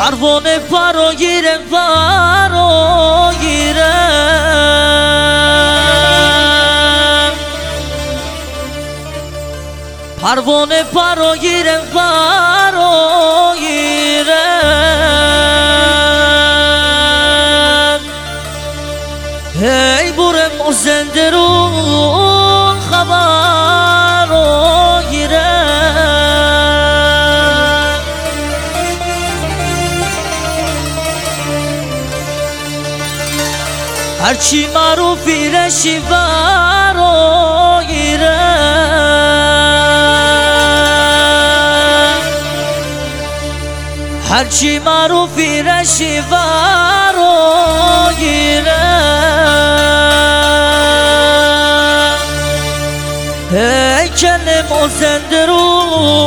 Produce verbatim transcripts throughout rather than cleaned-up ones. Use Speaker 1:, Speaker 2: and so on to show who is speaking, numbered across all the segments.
Speaker 1: پروانه فرا گیره فرا گیره پروانه فرا گیره فرا گیره هی بوره مزنده رو خبر رو گیره هرچی معروفی رشی فرا گیره هرچی معروفی رشی فرا گیره ای کلم و زنده رو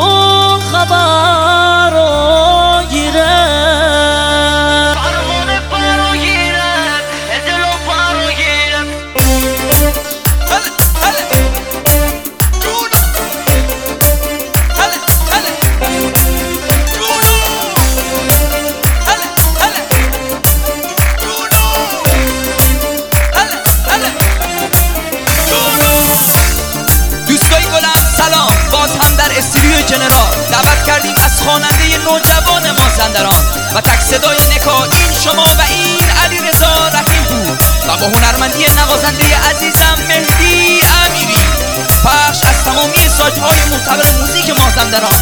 Speaker 1: خبر رو گیره
Speaker 2: پروانه فرا گیره دلو فرا گیره هله هله جونو هله هله جونو هله هله جونو هله هله جونو دوستای گلم سلام، باز هم در استودیو جنرال دعوت کردیم از خواننده نوجوان مازندران و تک صدای نکا این شما و این علی رضا رحیم بود و با هنرمندی نوازنده عزیزم مهدی امیری پخش از تمامی سایت‌های معتبر موزیک مازندران.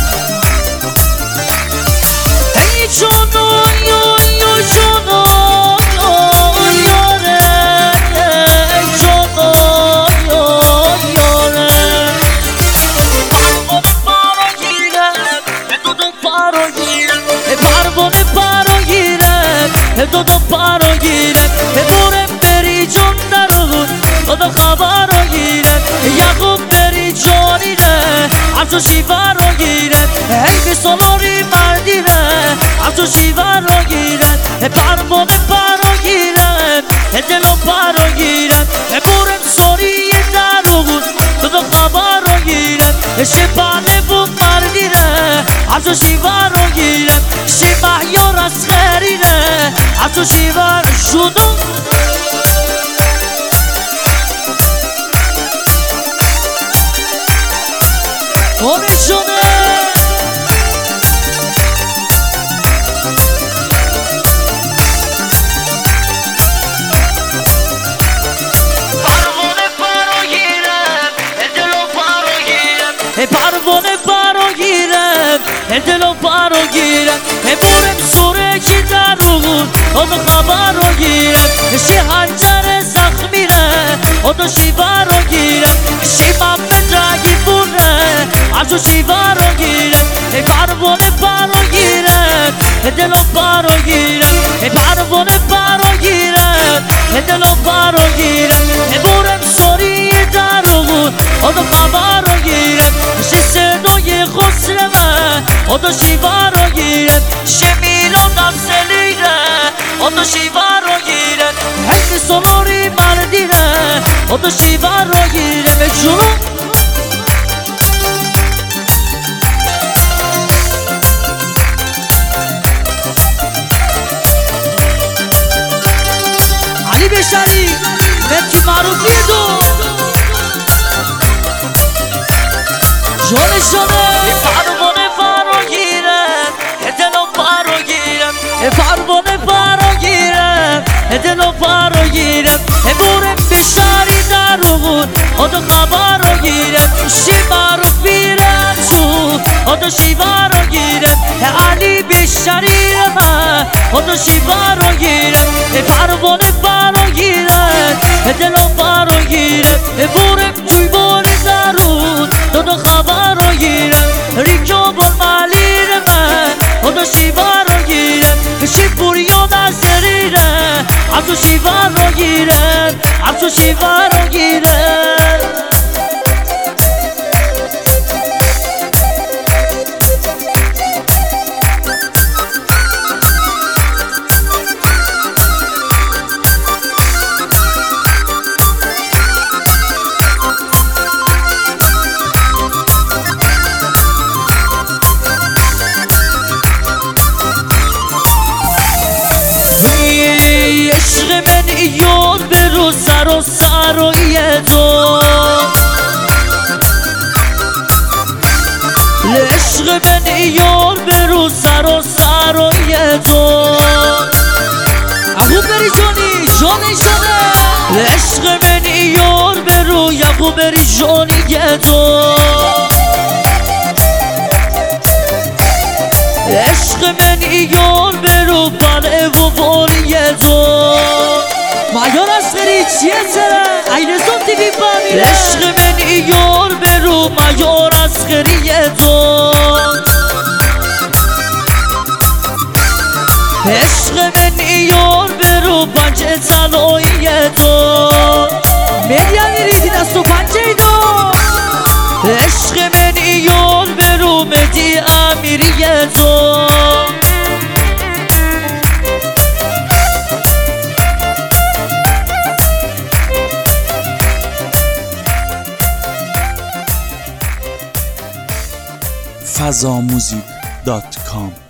Speaker 1: ای جانو یا یا جانو یاره ای جانو یا یاره پروانه فرا گیره دودو فرا گیره پروانه فرا گیره دودو فرا گیره برم بری جان درون دودو خبر گیره یعقوب بری جانیره افزو شیفر رو گیره ای بسالاری مردیره افزو شیفر رو گیره پروانه فرا گیره دلو فرا گیره برم ساری درون دودو خبر رو گیره شپانه بود مردیره افزو شیفر رو گیره شمحیار از خریره افزو شیفر شدو آره شده
Speaker 2: پروانه فرا گیره دلو فرا گیره
Speaker 1: پروانه فرا گیره دلو فرا گیره برم سوره که درون آدو خبر رو گیره شی هنجر زخمیره آدو شیفر رو گیره شی محمد رگی بوره افزو شیفر رو گیره پروانه فرا گیره دلو فرا گیره پروانه فرا گیره دلو فرا گیره برم سوری درون آدو خبر رو گیره شی صدای خسرمه آدو شیفر رو گیره شی میلاد افزلیره آدو شیفر رو گیره هی سالاری مردیره آدو شیفر رو گیره مجنون علی بشری ملکی معروفی دو جانه جانه پروانه فرا گیره دلو فرا گیره پروانه فرا گیره دلو فرا گیره برم بشری درون آدو خبر رو گیره شی معروفی رمزو آدو شیفر رو گیره علی بشری من آدو شیفر رو گیره پروانه فرا گیره دلو فرا گیره برم توی باری درون دادو خبر رو گیره ریکا با مالیر من آدو شیفر رو گیره شی بوریان از زریره افزو شیفر رو گیره افزو شیفر رو گیره سرای تو عشق من یار برو سر و سرای تو یعقوب بری جانی جانی جانه عشق من یار برو یعقوب بری جانی تو عشق من یار برو بله و باری تو معیار اصغری چیه سره ایرزون تیوی بامیره عشق من یار برو معیار اصغری تو عشق من یار برو پنجه تلایی تو میدیانی ریدی دستو پنجه دو عشق من یار برو مدی امیری تو
Speaker 3: فضاموزیک دات کام